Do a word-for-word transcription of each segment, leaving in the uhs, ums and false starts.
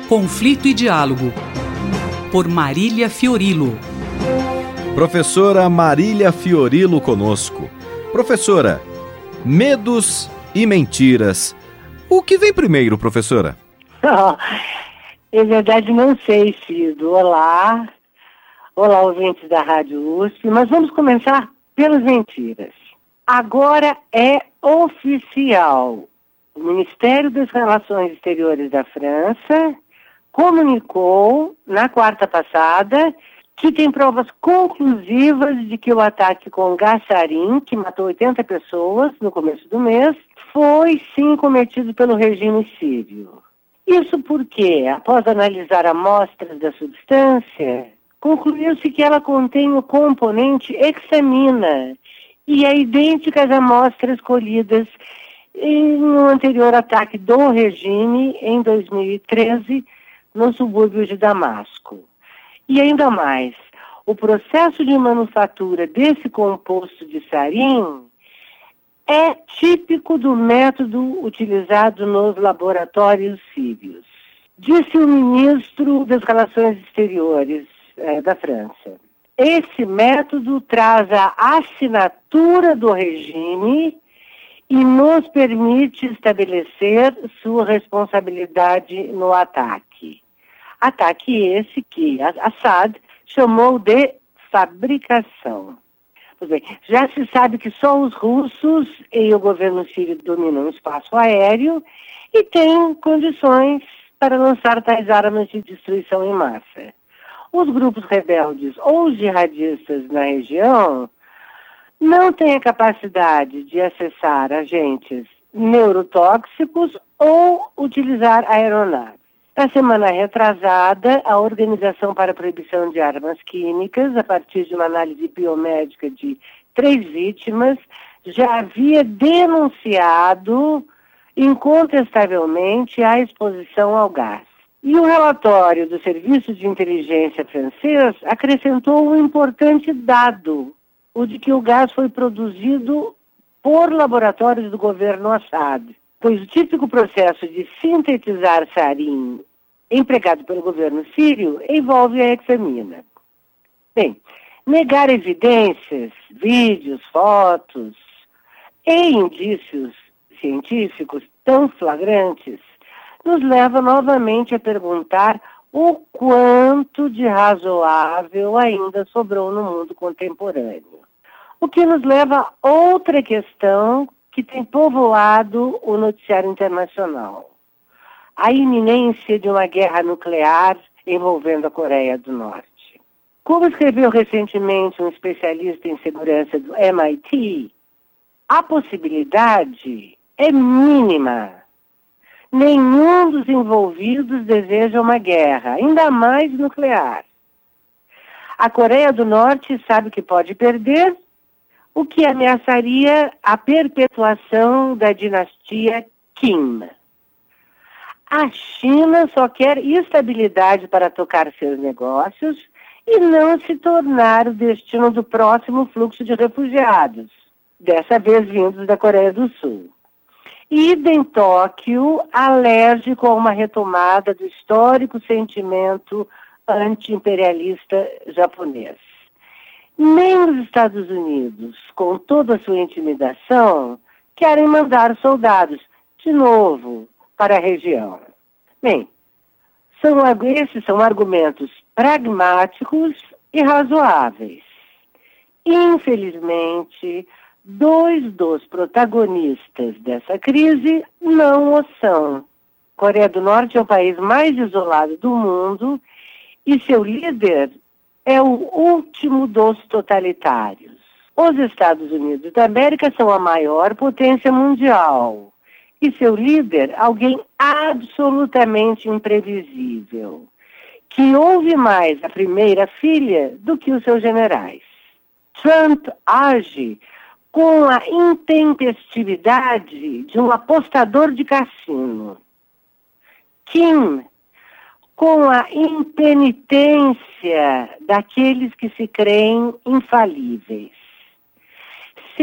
Conflito e Diálogo, por Marília Fiorilo. Professora Marília Fiorilo conosco. Professora, medos e mentiras. O que vem primeiro, professora? Oh, é verdade, não sei, Cido. Olá. Olá, ouvintes da Rádio U S P. Mas vamos começar pelas mentiras. Agora é oficial. O Ministério das Relações Exteriores da França comunicou, na quarta passada, que tem provas conclusivas de que o ataque com gás sarin, que matou oitenta pessoas no começo do mês, foi sim cometido pelo regime sírio. Isso porque, após analisar amostras da substância, concluiu-se que ela contém o componente hexamina e é idêntica às amostras colhidas em um anterior ataque do regime em dois mil e treze no subúrbio de Damasco. E ainda mais, o processo de manufatura desse composto de sarin é típico do método utilizado nos laboratórios sírios. Disse o ministro das Relações Exteriores eh, da França. Esse método traz a assinatura do regime e nos permite estabelecer sua responsabilidade no ataque. Ataque esse que Assad chamou de fabricação. Pois bem, já se sabe que só os russos e o governo sírio dominam o espaço aéreo e têm condições para lançar tais armas de destruição em massa. Os grupos rebeldes ou jihadistas na região não têm a capacidade de acessar agentes neurotóxicos ou utilizar aeronaves. Na semana retrasada, a Organização para a Proibição de Armas Químicas, a partir de uma análise biomédica de três vítimas, já havia denunciado incontestavelmente a exposição ao gás. E o relatório do Serviço de Inteligência francês acrescentou um importante dado, o de que o gás foi produzido por laboratórios do governo Assad, pois o típico processo de sintetizar sarin empregado pelo governo sírio envolve a hexamina. Bem, negar evidências, vídeos, fotos e indícios científicos tão flagrantes nos leva novamente a perguntar o quanto de razoável ainda sobrou no mundo contemporâneo. O que nos leva a outra questão que tem povoado o noticiário internacional: a iminência de uma guerra nuclear envolvendo a Coreia do Norte. Como escreveu recentemente um especialista em segurança do M I T, a possibilidade é mínima. Nenhum dos envolvidos deseja uma guerra, ainda mais nuclear. A Coreia do Norte sabe que pode perder, o que ameaçaria a perpetuação da dinastia Kim. A China só quer estabilidade para tocar seus negócios e não se tornar o destino do próximo fluxo de refugiados, dessa vez vindos da Coreia do Sul. Idem Tóquio, alérgico a uma retomada do histórico sentimento anti-imperialista japonês. Nem os Estados Unidos, com toda a sua intimidação, querem mandar soldados, de novo, para a região. Bem, são, esses são argumentos pragmáticos e razoáveis. Infelizmente, dois dos protagonistas dessa crise não o são. A Coreia do Norte é o país mais isolado do mundo e seu líder é o último dos totalitários. Os Estados Unidos da América são a maior potência mundial e seu líder, alguém absolutamente imprevisível, que ouve mais a primeira filha do que os seus generais. Trump age com a intempestividade de um apostador de cassino. Kim, com a impenitência daqueles que se creem infalíveis.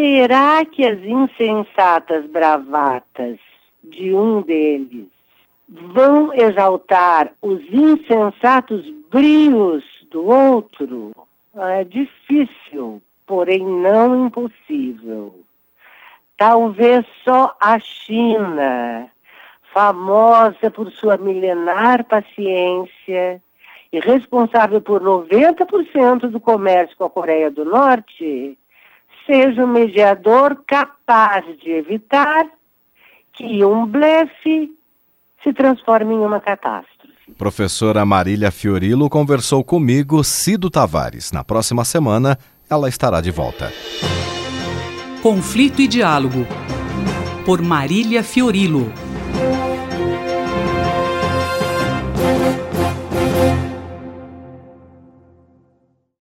Será que as insensatas bravatas de um deles vão exaltar os insensatos brios do outro? É difícil, porém não impossível. Talvez só a China, famosa por sua milenar paciência e responsável por noventa por cento do comércio com a Coreia do Norte, seja um mediador capaz de evitar que um blefe se transforme em uma catástrofe. Professora Marília Fiorilo conversou comigo, Cido Tavares. Na próxima semana, ela estará de volta. Conflito e Diálogo, por Marília Fiorilo.